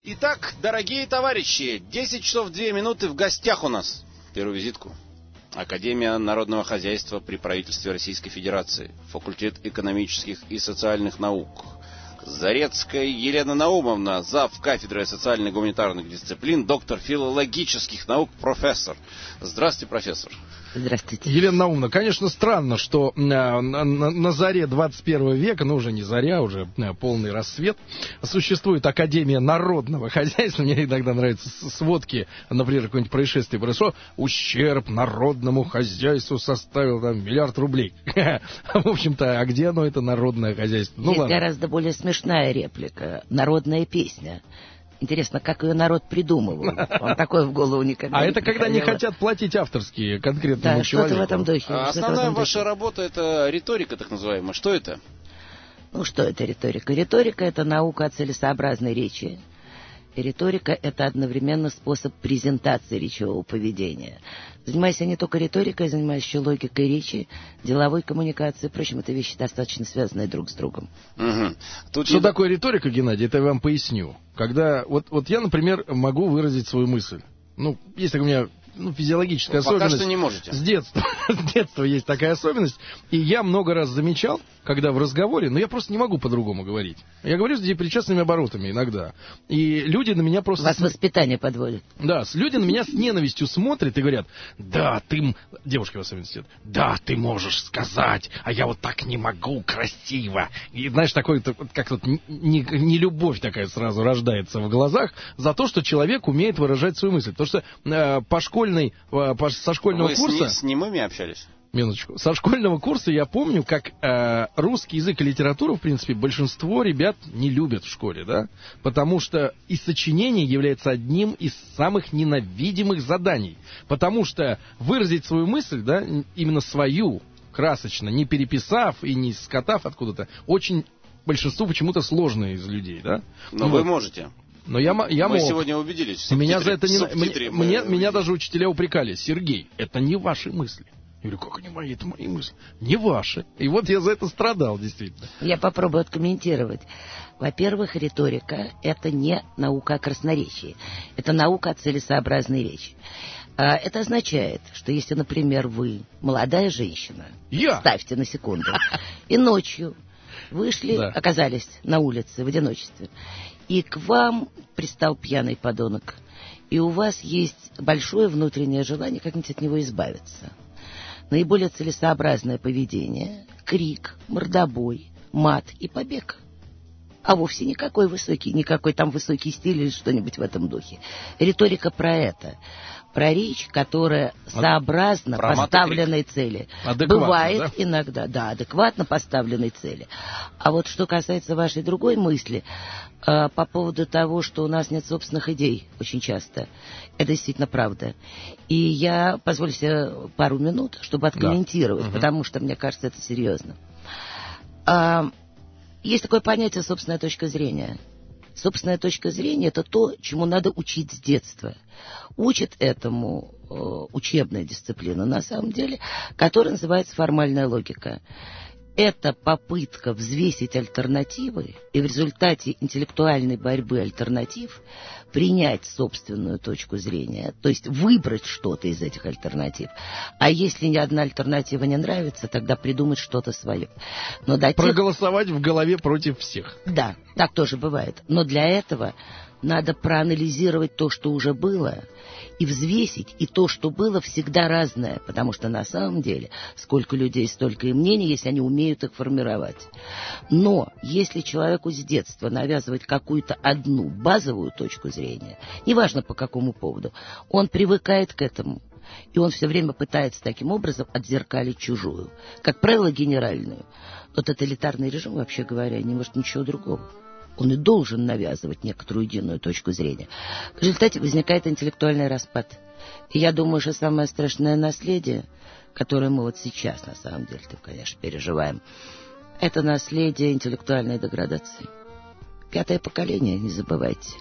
Итак, дорогие товарищи, 10 часов 2 минуты в гостях у нас. Первую визитку. Академия народного хозяйства при правительстве Российской Федерации. Факультет экономических и социальных наук. Зарецкая Елена Наумовна, зав. Кафедрой социально-гуманитарных дисциплин, доктор филологических наук, профессор. Здравствуйте, профессор. Здравствуйте. Елена Наумовна, конечно, странно, что на заре 21 века, ну уже не заря, уже полный рассвет, существует Академия народного хозяйства. Мне иногда нравятся сводки, например, какое-нибудь происшествие произошло, ущерб народному хозяйству составил там 1 миллиард рублей. В общем-то, а где оно, это народное хозяйство? Есть гораздо более смешная реплика, народная песня. Интересно, как ее народ придумывал. Вам такое в голову никогда не это приходило? когда не хотят платить авторские конкретному человеку. Да, что-то в этом духе. Основная ваша работа — это риторика, так называемая. Что это? Ну, что это риторика? Риторика — это наука о целесообразной речи. И риторика — это одновременно способ презентации речевого поведения. Занимаюсь я не только риторикой, занимаюсь еще логикой речи, деловой коммуникацией. Впрочем, это вещи достаточно связанные друг с другом. Угу. Что такое риторика, Геннадий, это я вам поясню. Когда вот я, например, могу выразить свою мысль. Ну, есть у меня физиологическая особенность. Пока что не можете. С детства есть такая особенность. И я много раз замечал, когда в разговоре, но я просто не могу по-другому говорить. Я говорю с причастными оборотами иногда. И люди на меня просто... Вас воспитание подводит. Да, люди на меня с ненавистью смотрят и говорят: да, ты... Девушки в особенности. Да, ты можешь сказать, а я вот так не могу, красиво. И знаешь, такой, как вот нелюбовь такая сразу рождается в глазах за то, что человек умеет выражать свою мысль. Потому что со школьного курса... Вы с немыми общались? Минуточку. Со школьного курса я помню, как русский язык и литературу, в принципе, большинство ребят не любят в школе, да? Потому что и сочинение является одним из самых ненавидимых заданий. Потому что выразить свою мысль, да, именно свою, красочно, не переписав и не скотав откуда-то, очень большинству почему-то сложно из людей, да? Но вы можете. Но я Мы мог. сегодня убедились. Меня за это меня даже учителя упрекали: Сергей, это не ваши мысли. Я говорю: как они мои? Это мои мысли. Не ваши. И вот я за это страдал, действительно. Я попробую откомментировать. Во-первых, риторика — это не наука о красноречии. Это наука о целесообразной речи. Это означает, что если, например, вы молодая женщина, ставьте на секунду, и ночью вышли, оказались на улице в одиночестве, и к вам пристал пьяный подонок, и у вас есть большое внутреннее желание как-нибудь от него избавиться. Наиболее целесообразное поведение — крик, мордобой, мат и побег. А вовсе никакой там высокий стиль или что-нибудь в этом духе. Риторика про это. Про речь, которая сообразна поставленной цели. Бывает иногда, адекватно поставленной цели. А вот что касается вашей другой мысли, по поводу того, что у нас нет собственных идей очень часто, это действительно правда. И я позволю себе пару минут, чтобы откомментировать, потому что, мне кажется, это серьезно. Есть такое понятие «собственная точка зрения». Собственная точка зрения — это то, чему надо учить с детства. Учит этому учебная дисциплина, на самом деле, которая называется формальная логика. Это попытка взвесить альтернативы и в результате интеллектуальной борьбы альтернатив принять собственную точку зрения, то есть выбрать что-то из этих альтернатив. А если ни одна альтернатива не нравится, тогда придумать что-то свое. Проголосовать в голове против всех. Да, так тоже бывает. Но для этого надо проанализировать то, что уже было, и взвесить, и то, что было, всегда разное, потому что на самом деле сколько людей, столько и мнений, если они умеют их формировать. Но если человеку с детства навязывать какую-то одну базовую точку зрения, неважно по какому поводу, он привыкает к этому, и он все время пытается таким образом отзеркалить чужую, как правило, генеральную. Но тоталитарный режим, вообще говоря, не может ничего другого. Он и должен навязывать некоторую единую точку зрения. В результате возникает интеллектуальный распад. И я думаю, что самое страшное наследие, которое мы вот сейчас, на самом деле, конечно, переживаем, это наследие интеллектуальной деградации. 5-е поколение, не забывайте.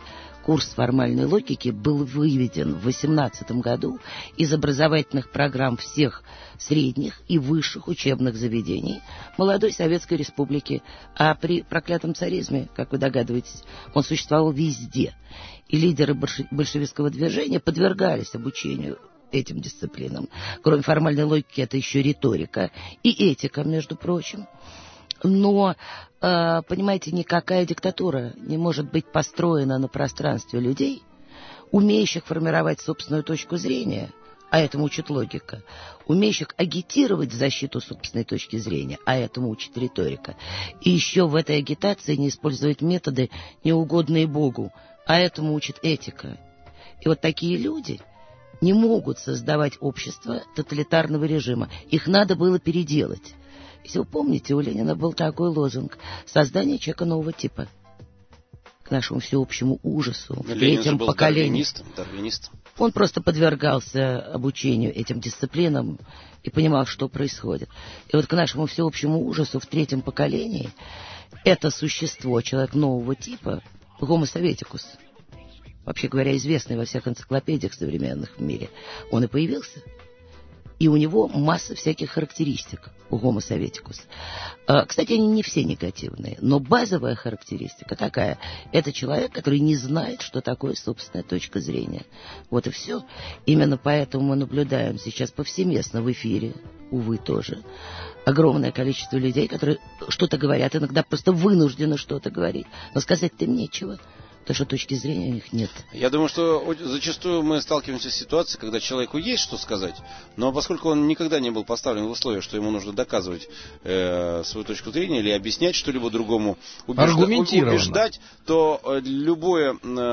курс формальной логики был выведен в 2018 году из образовательных программ всех средних и высших учебных заведений молодой Советской Республики. А при проклятом царизме, как вы догадываетесь, он существовал везде. И лидеры большевистского движения подвергались обучению этим дисциплинам. Кроме формальной логики, это еще риторика и этика, между прочим. Но, понимаете, никакая диктатура не может быть построена на пространстве людей, умеющих формировать собственную точку зрения, а этому учит логика, умеющих агитировать в защиту собственной точки зрения, а этому учит риторика, и еще в этой агитации не использовать методы, неугодные Богу, а этому учит этика. И вот такие люди не могут создавать общество тоталитарного режима. Их надо было переделать. Если вы помните, у Ленина был такой лозунг: создание человека нового типа. К нашему всеобщему ужасу, в третьем поколении. Дарвинистом. Он просто подвергался обучению этим дисциплинам и понимал, что происходит. И вот к нашему всеобщему ужасу в третьем поколении это существо, человек нового типа, Homo советикус, вообще говоря, известный во всех энциклопедиях современных в мире, он и появился. И у него масса всяких характеристик у Homo советикус. Кстати, они не все негативные, но базовая характеристика такая. Это человек, который не знает, что такое собственная точка зрения. Вот и все. Именно поэтому мы наблюдаем сейчас повсеместно в эфире, увы, тоже, огромное количество людей, которые что-то говорят, иногда просто вынуждены что-то говорить. Но сказать-то им нечего. Потому что точки зрения у них нет. Я думаю, что зачастую мы сталкиваемся с ситуацией, когда человеку есть что сказать, но поскольку он никогда не был поставлен в условие, что ему нужно доказывать свою точку зрения или объяснять что-либо другому, убеждать, то любое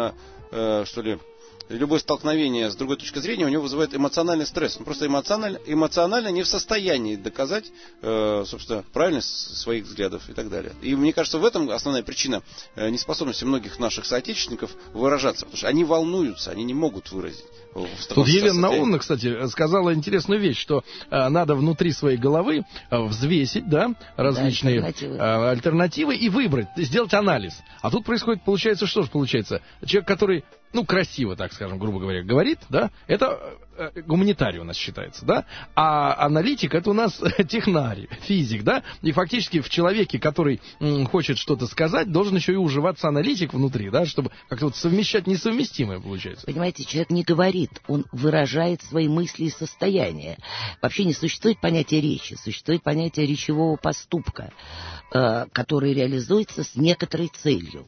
столкновение с другой точкой зрения у него вызывает эмоциональный стресс. Он просто эмоционально не в состоянии доказать, собственно, правильность своих взглядов и так далее. И мне кажется, в этом основная причина неспособности многих наших соотечественников выражаться. Потому что они волнуются, они не могут выразить. Тут Елена Наумовна, кстати, сказала интересную вещь, что надо внутри своей головы взвесить, да, различные альтернативы и выбрать, сделать анализ. А тут происходит, получается, что же получается? Человек, который, красиво, так скажем, грубо говоря, говорит, да, это гуманитарий у нас считается, да, а аналитик это у нас технарий, физик, да, и фактически в человеке, который хочет что-то сказать, должен еще и уживаться аналитик внутри, да, чтобы как-то вот совмещать несовместимое получается. Понимаете, человек не говорит, он выражает свои мысли и состояния. Вообще не существует понятия речи, существует понятие речевого поступка, который реализуется с некоторой целью.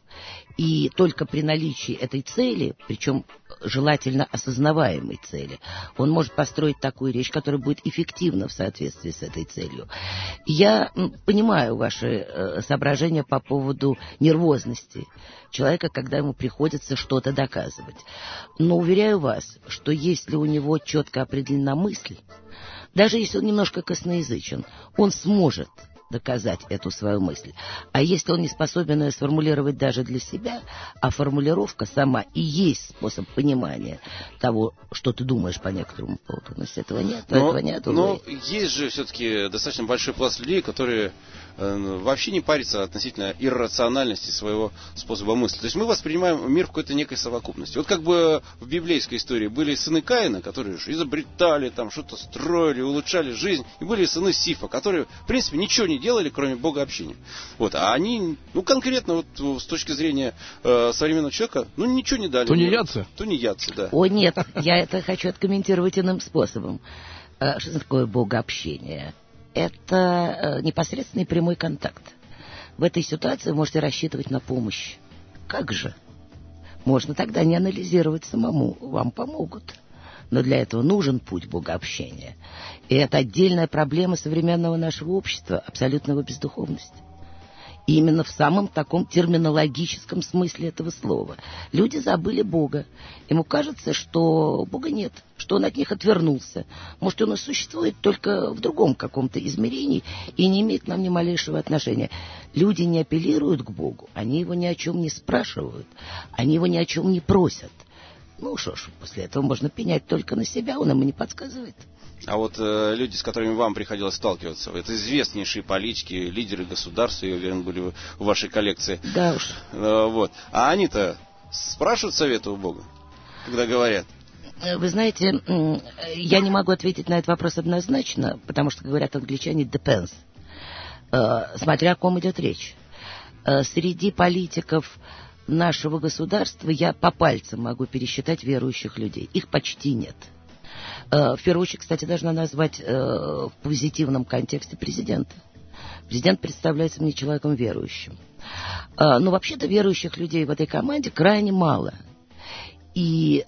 И только при наличии этой цели, причем желательно осознаваемой цели, он может построить такую речь, которая будет эффективна в соответствии с этой целью. Я понимаю ваши соображения по поводу нервозности человека, когда ему приходится что-то доказывать. Но уверяю вас, что если у него четко определена мысль, даже если он немножко косноязычен, он сможет доказать эту свою мысль. А если он не способен ее сформулировать даже для себя, а формулировка сама и есть способ понимания того, что ты думаешь по некоторому поводу. Но если этого нет, но есть же все-таки достаточно большой пласт людей, которые вообще не парятся относительно иррациональности своего способа мысли. То есть мы воспринимаем мир в какой-то некой совокупности. Вот как бы в библейской истории были сыны Каина, которые изобретали, там что-то строили, улучшали жизнь, и были сыны Сифа, которые, в принципе, ничего не делали, кроме богообщения. Вот. А они, конкретно вот с точки зрения современного человека, ничего не дали. Тунеядцы, да. О, нет, я это хочу откомментировать иным способом. Что такое богообщение? Это непосредственный прямой контакт. В этой ситуации вы можете рассчитывать на помощь. Как же? Можно тогда не анализировать самому, вам помогут. Но для этого нужен путь богообщения. И это отдельная проблема современного нашего общества, абсолютная его бездуховность. И именно в самом таком терминологическом смысле этого слова. Люди забыли Бога. Ему кажется, что Бога нет, что он от них отвернулся. Может, он и существует только в другом каком-то измерении и не имеет к нам ни малейшего отношения. Люди не апеллируют к Богу, они его ни о чем не спрашивают, они его ни о чем не просят. Что ж, после этого можно пенять только на себя, он ему не подсказывает. А вот люди, с которыми вам приходилось сталкиваться, это известнейшие политики, лидеры государств, я уверен, были в вашей коллекции. Да уж. Вот. А они-то Спрашивают совета у Бога, когда говорят? Вы знаете, я не могу ответить на этот вопрос однозначно, потому что, говорят англичане, depends, смотря о ком идет речь. Среди политиков нашего государства я по пальцам могу пересчитать верующих людей. Их почти нет. В первую очередь, кстати, должна назвать в позитивном контексте президента. Президент представляется мне человеком верующим. Но вообще-то верующих людей в этой команде крайне мало. И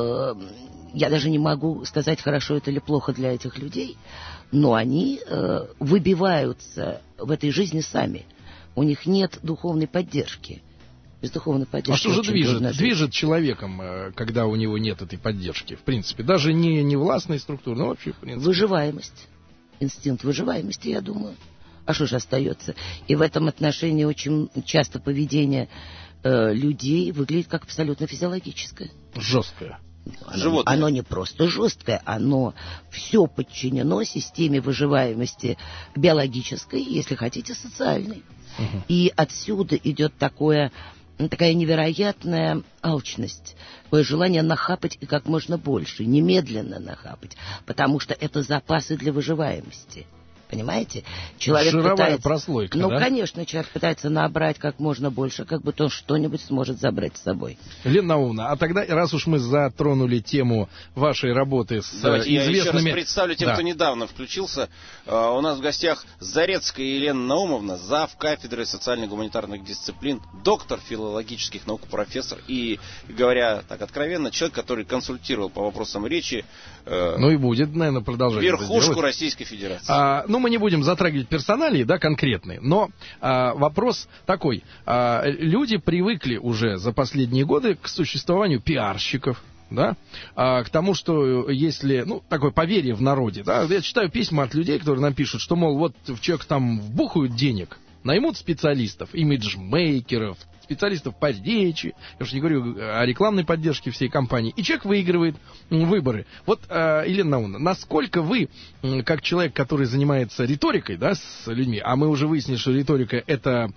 я даже не могу сказать, хорошо это или плохо для этих людей, но они выбиваются в этой жизни сами. У них нет духовной поддержки. Без духовной поддержки. А что же движет человеком, когда у него нет этой поддержки? В принципе, даже не властной структуры, но вообще, в принципе. Выживаемость. Инстинкт выживаемости, я думаю. А что же остается? И в этом отношении очень часто поведение людей выглядит как абсолютно физиологическое. Жесткое. Оно не просто жесткое, оно все подчинено системе выживаемости биологической, если хотите, социальной. Угу. И отсюда идет такая невероятная алчность, такое желание нахапать и как можно больше, немедленно нахапать, потому что это запасы для выживаемости. Понимаете? Человек жировая прослойка, да? Конечно, человек пытается набрать как можно больше, как будто он что-нибудь сможет забрать с собой. Лена Наумовна, а тогда, раз уж мы затронули тему вашей работы с Давайте известными... я еще раз представлю тем, кто недавно включился. У нас в гостях Зарецкая Елена Наумовна, зав. Кафедры социально-гуманитарных дисциплин, доктор филологических наук, профессор и, говоря так откровенно, человек, который консультировал по вопросам речи и будет, наверное, продолжать верхушку Российской Федерации. Мы не будем затрагивать персоналии, конкретные, но вопрос такой. Люди привыкли уже за последние годы к существованию пиарщиков, к тому, что если, такое поверье в народе, я читаю письма от людей, которые нам пишут, что, мол, вот в человек там вбухают денег, наймут специалистов, имиджмейкеров, специалистов по речи, я уж не говорю о рекламной поддержке всей компании, и человек выигрывает выборы. Вот, Елена Наумовна, насколько вы, как человек, который занимается риторикой, с людьми, а мы уже выяснили, что риторика — это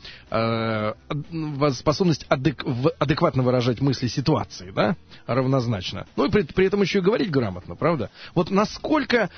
способность адекватно выражать мысли ситуации, равнозначно, и при этом еще и говорить грамотно, правда? Вот насколько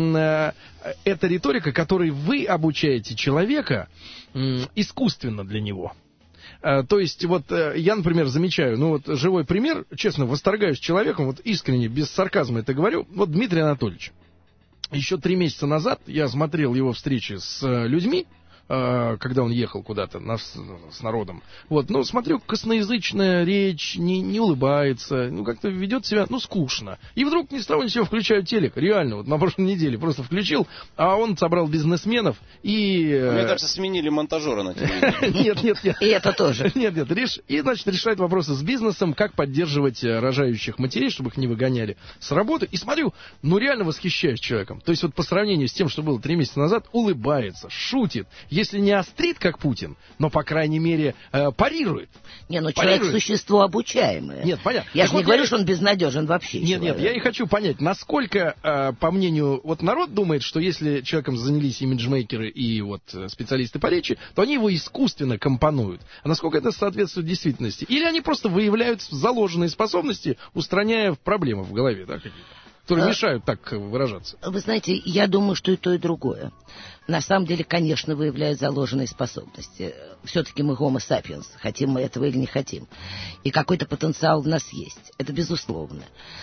эта риторика, которой вы обучаете человека, искусственна для него? То есть, я, например, замечаю, живой пример, честно, восторгаюсь человеком, искренне, без сарказма это говорю, Дмитрий Анатольевич. Еще 3 месяца назад я смотрел его встречи с людьми, когда он ехал куда-то с народом. Смотрю, косноязычная речь, не улыбается, как-то ведет себя, скучно. И вдруг ни с того ни с сего включаю телек. Реально, на прошлой неделе просто включил, а он собрал бизнесменов и... Мне кажется, сменили монтажера на телевидении. Нет. И это тоже. Нет. И, решает вопросы с бизнесом, как поддерживать рожающих матерей, чтобы их не выгоняли с работы. И смотрю, реально восхищаюсь человеком. То есть, по сравнению с тем, что было 3 месяца назад, улыбается, шутит. Если не острит, как Путин, но, по крайней мере, парирует. Человек — существо обучаемое. Нет, понятно. Я же не говорю, что он безнадежен вообще. Нет, я и хочу понять, насколько, по мнению, народ думает, что если человеком занялись имиджмейкеры и специалисты по речи, то они его искусственно компонуют. А насколько это соответствует действительности? Или они просто выявляют заложенные способности, устраняя проблемы в голове, какие-то, которые мешают так выражаться? Вы знаете, я думаю, что и то, и другое. На самом деле, конечно, выявляют заложенные способности. Все-таки мы homo sapiens, хотим мы этого или не хотим. И какой-то потенциал в нас есть. Это безусловно.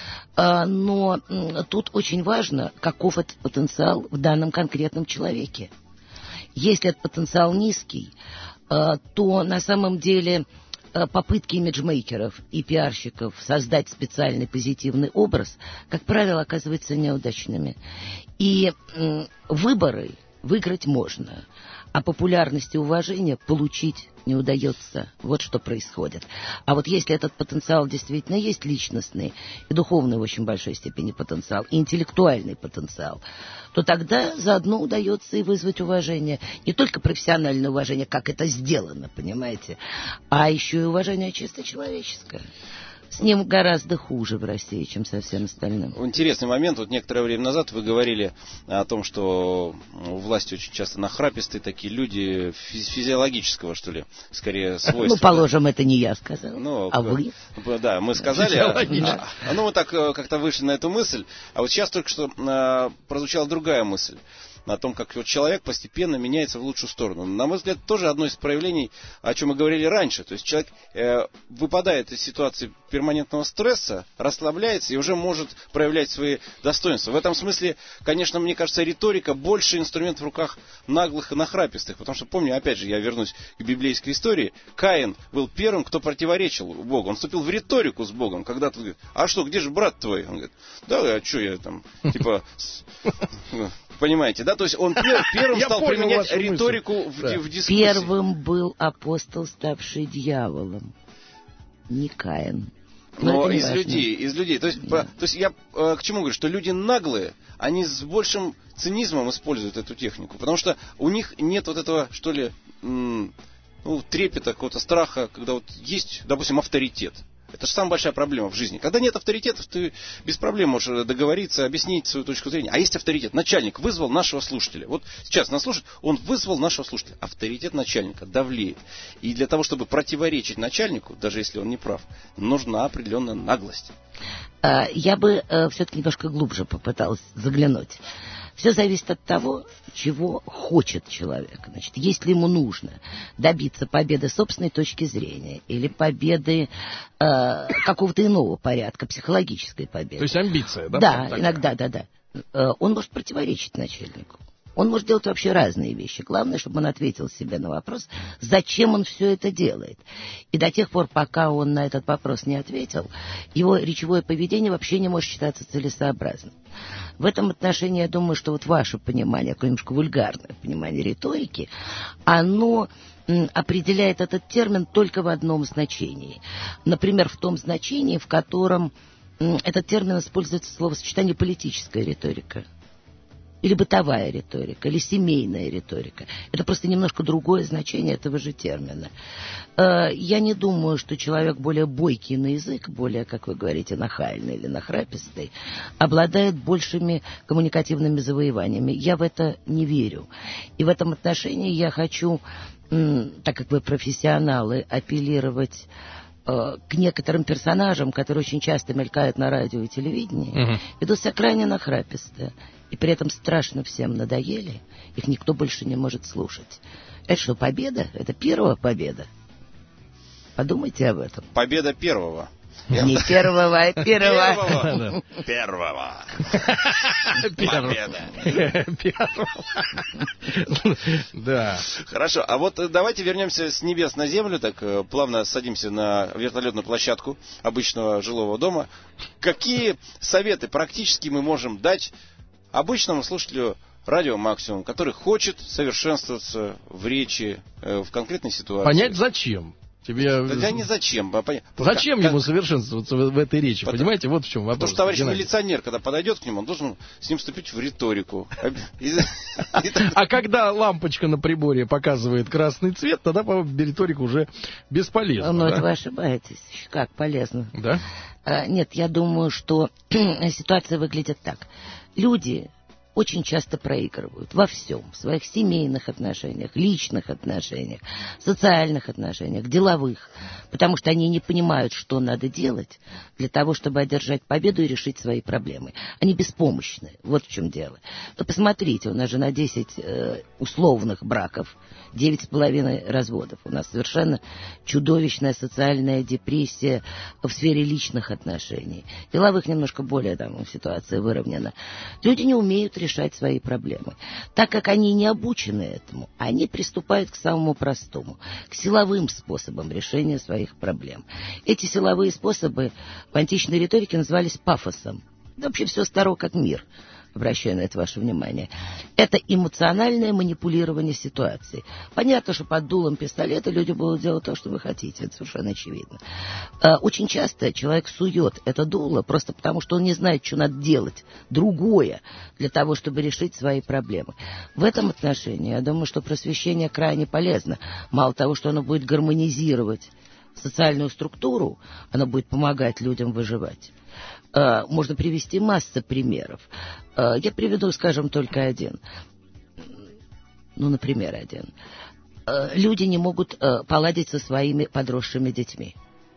Но тут очень важно, каков этот потенциал в данном конкретном человеке. Если этот потенциал низкий, то на самом деле попытки имиджмейкеров и пиарщиков создать специальный позитивный образ, как правило, оказываются неудачными. И выборы выиграть можно, а популярность и уважение получить не удается. Вот что происходит. А если этот потенциал действительно есть личностный и духовный в очень большой степени потенциал, и интеллектуальный потенциал, то тогда заодно удается и вызвать уважение. Не только профессиональное уважение, как это сделано, понимаете, а еще и уважение чисто человеческое. С ним гораздо хуже в России, чем со всем остальным. Интересный момент. Вот некоторое время назад вы говорили о том, что у власти очень часто нахрапистые такие люди физиологического, что ли, скорее свойства. Ну, положим, это не я сказал, вы? Да, мы сказали. Мы так как-то вышли на эту мысль. А вот сейчас только что прозвучала другая мысль. О том, как вот человек постепенно меняется в лучшую сторону. На мой взгляд, тоже одно из проявлений, о чем мы говорили раньше. То есть человек выпадает из ситуации перманентного стресса, расслабляется и уже может проявлять свои достоинства. В этом смысле, конечно, мне кажется, риторика больше инструмент в руках наглых и нахрапистых. Потому что, помню, опять же, я вернусь к библейской истории. Каин был первым, кто противоречил Богу. Он вступил в риторику с Богом. Когда-то говорит: а что, где же брат твой? Он говорит: да, а что я там, типа... Понимаете, да? То есть он первым стал применять риторику в дискуссии. Первым был апостол, ставший дьяволом. Не Каин. Но из людей. То есть я к чему говорю, что люди наглые, они с большим цинизмом используют эту технику. Потому что у них нет вот этого, что ли, трепета, какого-то страха, когда вот есть, допустим, авторитет. Это же самая большая проблема в жизни. Когда нет авторитетов, ты без проблем можешь договориться, объяснить свою точку зрения. А есть авторитет. Начальник вызвал нашего слушателя. Вот сейчас нас слушает, он вызвал нашего слушателя. Авторитет начальника давлеет. И для того, чтобы противоречить начальнику, даже если он не прав, нужна определенная наглость. Я бы все-таки немножко глубже попыталась заглянуть. Все зависит от того, чего хочет человек. Значит, если ему нужно добиться победы собственной точки зрения или победы какого-то иного порядка, психологической победы. То есть амбиция, да? Да, иногда, да. Он может противоречить начальнику. Он может делать вообще разные вещи. Главное, чтобы он ответил себе на вопрос, зачем он все это делает. И до тех пор, пока он на этот вопрос не ответил, его речевое поведение вообще не может считаться целесообразным. В этом отношении я думаю, что вот ваше понимание, какое немножко вульгарное понимание риторики, оно определяет этот термин только в одном значении. Например, в том значении, в котором этот термин используется в словосочетании политическая риторика. Или бытовая риторика, или семейная риторика. Это просто немножко другое значение этого же термина. Я не думаю, что человек более бойкий на язык, более, как вы говорите, нахальный или нахрапистый, обладает большими коммуникативными завоеваниями. Я в это не верю. И в этом отношении я хочу, так как вы профессионалы, апеллировать к некоторым персонажам, которые очень часто мелькают на радио и телевидении, ведут себя крайне нахраписто, и при этом страшно всем надоели, их никто больше не может слушать. Это что, победа? Это первая победа? Подумайте об этом. Победа первого. Не первого, а первого. Первого. Да. Хорошо, а вот давайте вернемся с небес на землю, так плавно садимся на вертолетную площадку обычного жилого дома. Какие советы практически мы можем дать обычному слушателю радио Максимум, который хочет совершенствоваться в речи, в конкретной ситуации? Понять зачем? Да не зачем. Зачем ему совершенствоваться в этой речи? Понимаете, вот в чем вопрос. Потому что товарищ милиционер, когда подойдет к нему, он должен с ним вступить в риторику. А когда лампочка на приборе показывает красный цвет, тогда, по-моему, риторика уже бесполезна. Но это вы ошибаетесь. Как полезно? Да? Нет, я думаю, что ситуация выглядит так. Люди очень часто проигрывают во всем. В своих семейных отношениях, личных отношениях, социальных отношениях, деловых. Потому что они не понимают, что надо делать для того, чтобы одержать победу и решить свои проблемы. Они беспомощны. Вот в чем дело. Вы посмотрите, у нас же на 10 условных браков 9,5 разводов. У нас совершенно чудовищная социальная депрессия в сфере личных отношений. Деловых немножко более там ситуация выровнена. Люди не умеют решать свои проблемы. Так как они не обучены этому, они приступают к самому простому, к силовым способам решения своих проблем. Эти силовые способы в античной риторике назывались пафосом. Да вообще все старо как мир. Обращаю на это ваше внимание. Это эмоциональное манипулирование ситуацией. Понятно, что под дулом пистолета люди будут делать то, что вы хотите. Это совершенно очевидно. Очень часто человек сует это дуло просто потому, что он не знает, что надо делать другое для того, чтобы решить свои проблемы. В этом отношении я думаю, что просвещение крайне полезно. Мало того, что оно будет гармонизировать социальную структуру, оно будет помогать людям выживать. Можно привести массу примеров. Я приведу, скажем, только один. Ну, например, один. Люди не могут поладить со своими подросшими детьми.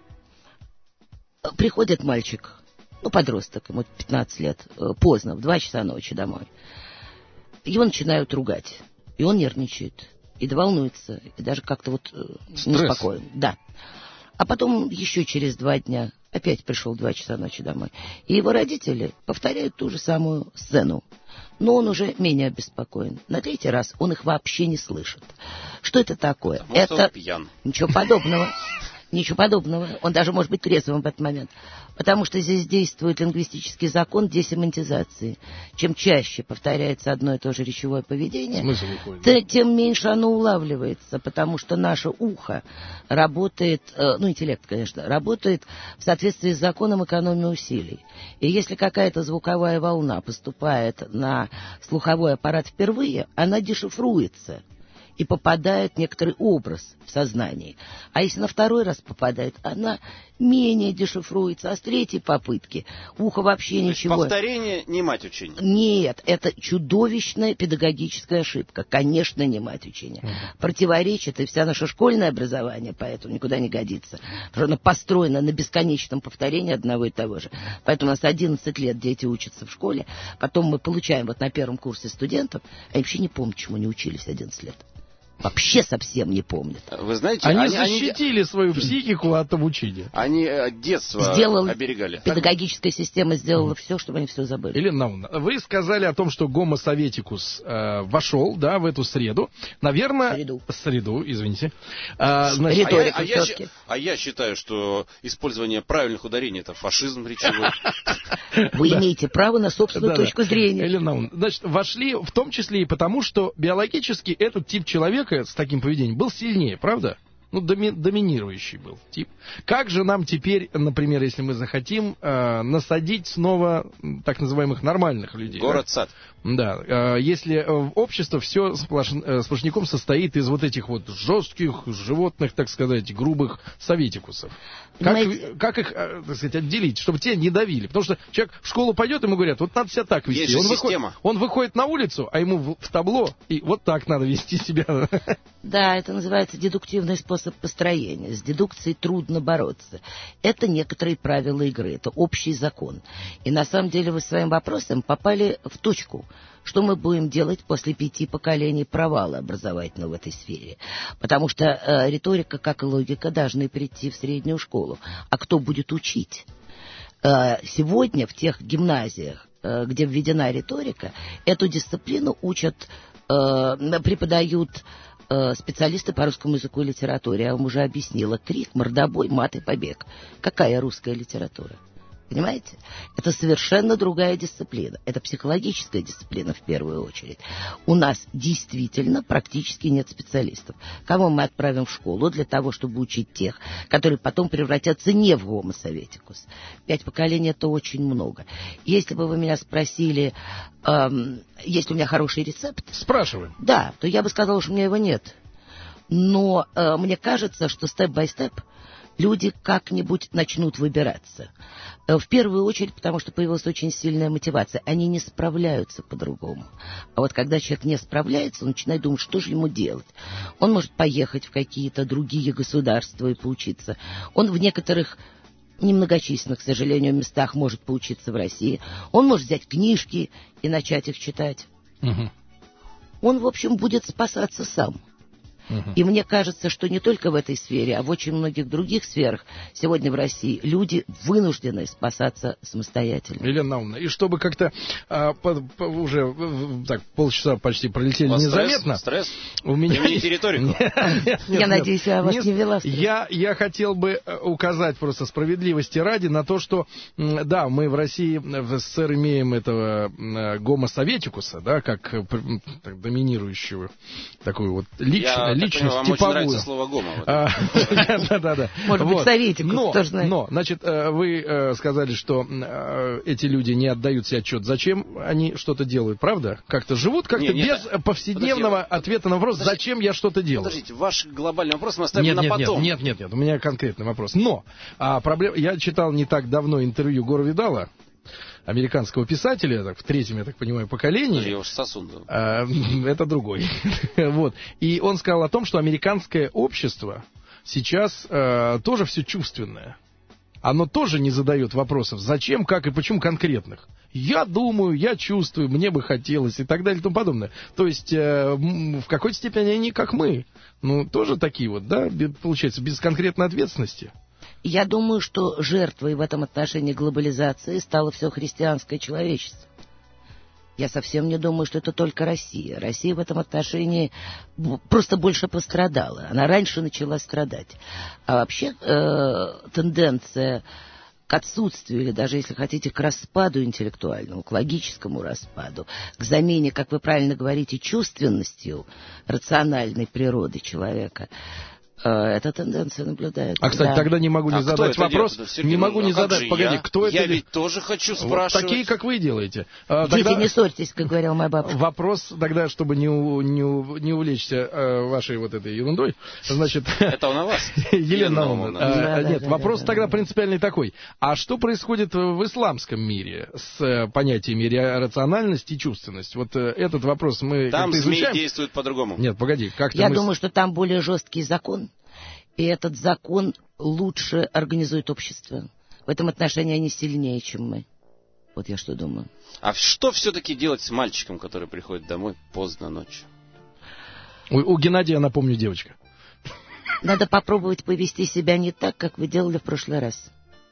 Приходит мальчик, ну, подросток, ему 15 лет, поздно, в 2 часа ночи домой. Его начинают ругать, и он нервничает, и волнуется, и даже как-то вот неспокоен. Да. А потом еще через 2 дня опять пришел в 2 часа ночи домой. И его родители повторяют ту же самую сцену. Но он уже менее обеспокоен. На 3-й раз он их вообще не слышит. Что это такое? Потому что он пьян. Ничего подобного. Ничего подобного. Он даже может быть трезвым в этот момент. Потому что здесь действует лингвистический закон десемантизации. Чем чаще повторяется одно и то же речевое поведение, тем меньше оно улавливается, потому что наше ухо работает, ну, интеллект, конечно, работает в соответствии с законом экономии усилий. И если какая-то звуковая волна поступает на слуховой аппарат впервые, она дешифруется и попадает в некоторый образ в сознании. А если на 2-й раз попадает, она менее дешифруется, а с 3-й попытки ухо вообще ничего... Повторение не мать учения. Нет, это чудовищная педагогическая ошибка. Конечно, не мать учения. Противоречит и вся наше школьное образование, поэтому никуда не годится. Потому что оно построено на бесконечном повторении одного и того же. Поэтому у нас 11 лет дети учатся в школе, потом мы получаем вот на 1-м курсе студентов, а вообще не помню, чему не учились 11 лет. Вообще совсем не помнят. Вы знаете, они защитили свою психику от обучения. Они детство оберегали. Педагогическая система сделала все, чтобы они все забыли. Елена Наумовна, вы сказали о том, что Homo Sovieticus вошел, да, в эту среду. Наверное... Среду, извините. Риторику я считаю, что использование правильных ударений — это фашизм речевой. Вы имеете право на собственную точку зрения. Елена Наумовна, значит, вошли в том числе и потому, что биологически этот тип человека с таким поведением был сильнее, правда? Ну, доминирующий был тип. Как же нам теперь, например, если мы захотим, насадить снова так называемых нормальных людей? Город-сад. Да. Если общество все сплошняком состоит из вот этих вот жестких животных, так сказать, грубых советикусов. Как их, так сказать, отделить, чтобы те не давили? Потому что человек в школу пойдет, ему говорят, вот надо себя так вести. Есть же система. Он выходит на улицу, а ему в табло, и вот так надо вести себя. Да, это называется дедуктивный способ построения. С дедукцией трудно бороться. Это некоторые правила игры, это общий закон. И на самом деле вы своим вопросом попали в точку. Что мы будем делать после 5 поколений провала образовательного в этой сфере? Потому что риторика, как и логика, должны прийти в среднюю школу. А кто будет учить? Сегодня в тех гимназиях, где введена риторика, эту дисциплину учат, преподают специалисты по русскому языку и литературе. Я вам уже объяснила. Крик, мордобой, мат и побег. Какая русская литература? Понимаете? Это совершенно другая дисциплина. Это психологическая дисциплина в первую очередь. У нас действительно практически нет специалистов. Кого мы отправим в школу для того, чтобы учить тех, которые потом превратятся не в Homo Sovieticus? 5 поколений — это очень много. Если бы вы меня спросили, есть ли у меня хороший рецепт? Спрашиваем. Да, то я бы сказала, что у меня его нет. Но мне кажется, что степ-бай-степ люди как-нибудь начнут выбираться. В первую очередь, потому что появилась очень сильная мотивация. Они не справляются по-другому. А вот когда человек не справляется, он начинает думать, что же ему делать. Он может поехать в какие-то другие государства и поучиться. Он в некоторых немногочисленных, к сожалению, местах может поучиться в России. Он может взять книжки и начать их читать. Угу. Он, в общем, будет спасаться сам. И мне кажется, что не только в этой сфере, а в очень многих других сферах сегодня в России люди вынуждены спасаться самостоятельно. Елена Наумовна, и чтобы как-то уже так полчаса почти пролетели незаметно. Стресс? У меня есть риторику. Я надеюсь, я вас не вела в стресс. Я хотел бы указать просто справедливости ради на то, что да, мы в России, в СССР имеем этого Homo Sovieticus, да, как доминирующего такую вот личность. личность вам типовую. очень нравится слово «гомо». Да. Может быть, советиков, кто знает. Но, значит, вы сказали, что эти люди не отдают себе отчет, зачем они что-то делают, правда? Как-то живут как-то без повседневного ответа на вопрос, зачем я что-то делаю. Подождите, ваш глобальный вопрос мы оставим на потом. Нет, у меня конкретный вопрос. Но проблема, я читал не так давно интервью Гора Видала, американского писателя, в третьем, я так понимаю, поколении. Я уж сосун. Это другой. Вот. И он сказал о том, что американское общество сейчас тоже все чувственное. Оно тоже не задает вопросов, зачем, как и почему конкретных. Я думаю, я чувствую, мне бы хотелось и так далее и тому подобное. То есть в какой-то степени они как мы. Ну, тоже такие вот, да, получается, без конкретной ответственности. Я думаю, что жертвой в этом отношении глобализации стало все христианское человечество. Я совсем не думаю, что это только Россия. Россия в этом отношении просто больше пострадала. Она раньше начала страдать. А вообще тенденция к отсутствию, или даже, если хотите, к распаду интеллектуальному, к логическому распаду, к замене, как вы правильно говорите, чувственностью рациональной природы человека, эта тенденция наблюдается. Кстати, тогда не могу не задать вопрос. Не могу не задать. Погоди, кто это? Я ведь тоже хочу спрашивать. Вот такие, как вы делаете. Дети, не ссорьтесь, как говорила моя бабушка. Вопрос тогда, чтобы не увлечься вашей вот этой ерундой, значит... Это он о вас? Елена Наумовна. Нет, вопрос тогда принципиальный такой. А что происходит в исламском мире с понятиями рациональность и чувственность? Вот этот вопрос мы там как-то изучаем. Там СМИ действуют по-другому. Нет, погоди. Я думаю, что там более жесткий закон. И этот закон лучше организует общество. В этом отношении они сильнее, чем мы. Вот я что думаю. А что все-таки делать с мальчиком, который приходит домой поздно ночью? У Геннадия, напомню, девочка. Надо попробовать повести себя не так, как вы делали в прошлый раз.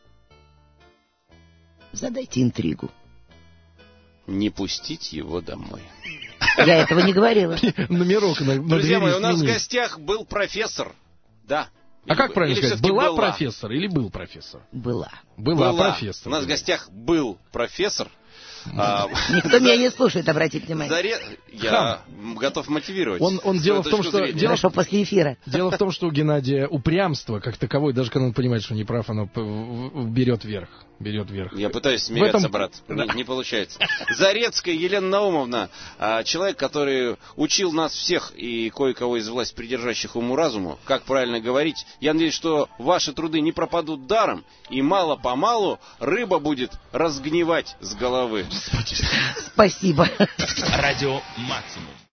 Задайте интригу. Не пустить его домой. Я этого не говорила. Номерок на Друзья мои, у нас в гостях был профессор. Да. А как правильно сказать? Была профессор или был профессор? Была профессор. У нас в гостях был профессор. Никто меня не слушает, обратите внимание. Я готов мотивировать. Дело в том, что... Хорошо, после эфира. Дело в том, что у Геннадия упрямство, как таковое, даже когда он понимает, что не прав, оно берет верх. Я пытаюсь смиряться, брат. Не получается. Зарецкая Елена Наумовна, человек, который учил нас всех и кое-кого из власть придержащих уму-разуму, как правильно говорить. Я надеюсь, что ваши труды не пропадут даром, и мало-помалу рыба будет разгнивать с головы. Спасибо. Радио Максимум.